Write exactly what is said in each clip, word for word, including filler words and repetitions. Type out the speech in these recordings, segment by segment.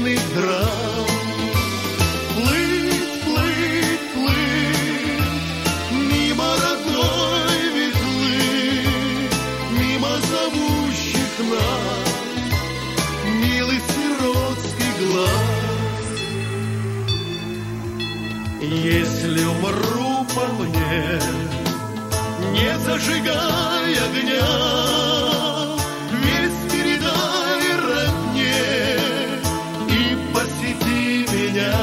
семейных драм. Плыть, плыть, плыть мимо родной ветлы, мимо зовущих нас милый сиротский глаз. Если умру по мне, не зажигай огня, весь передай родне и посети меня.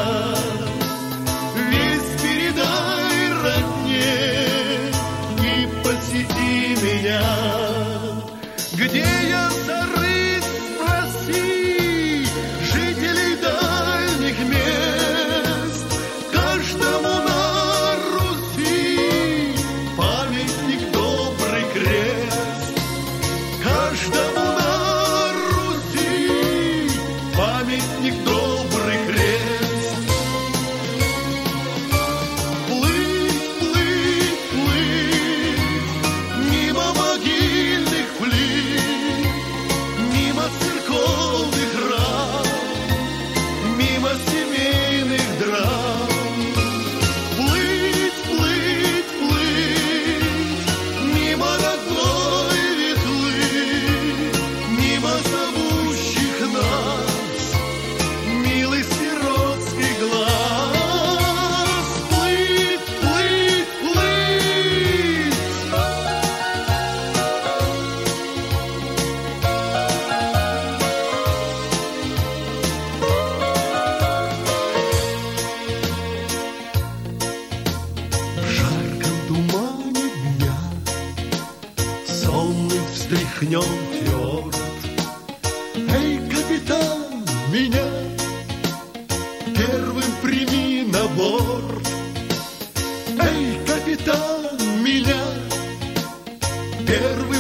Весь передай родне и посети меня. Где я зарыт, спроси жителей дальних мест. Каждому на Руси памятник добрый крест. Каждому на Руси памятник добрый крест. Плыть, плыть, плыть мимо могильных плит, мимо церковных рам, мимо семейных драм. Плыть, плыть, плыть мимо родной ветлы, мимо зовущих нас милый сиротский глаз. Плыть, плыть, плыть. В жарком тумане дня сонный встряхнем фьорд. Эй, капитан, меня первым прими на борт. Эй, капитан, меня первым